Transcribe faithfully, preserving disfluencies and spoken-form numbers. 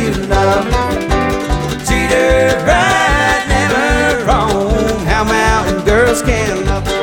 you love. Treat her right, never wrong. How mountain girls can love.